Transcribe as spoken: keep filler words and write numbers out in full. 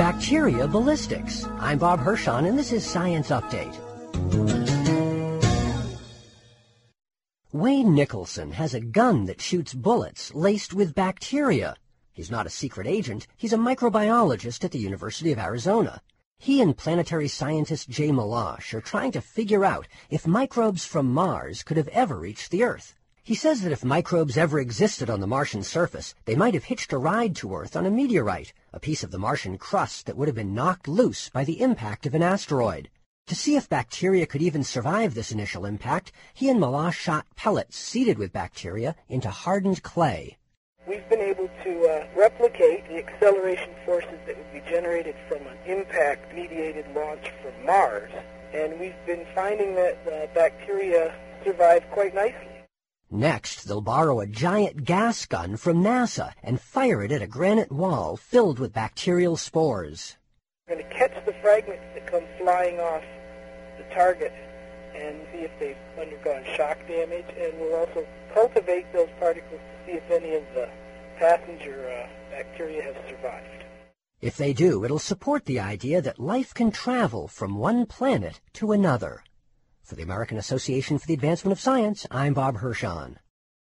bacteria ballistics. I'm Bob Hirschon, and this is Science Update. Wayne Nicholson has a gun that shoots bullets laced with bacteria. He's not a secret agent. He's a microbiologist at the University of Arizona. He and planetary scientist Jay Milosh are trying to figure out if microbes from Mars could have ever reached the Earth. He says that if microbes ever existed on the Martian surface, they might have hitched a ride to Earth on a meteorite, a piece of the Martian crust that would have been knocked loose by the impact of an asteroid. To see if bacteria could even survive this initial impact, he and Milosh shot pellets seeded with bacteria into hardened clay. We've been able to uh, replicate the acceleration forces that would be generated from an impact-mediated launch from Mars, and we've been finding that uh, bacteria survive quite nicely. Next, they'll borrow a giant gas gun from NASA and fire it at a granite wall filled with bacterial spores. We're going to catch the fragments that come flying off the target and see if they've undergone shock damage, and we'll also cultivate those particles to see if any of the passenger uh, bacteria have survived. If they do, it'll support the idea that life can travel from one planet to another. For the American Association for the Advancement of Science, I'm Bob Hirschon.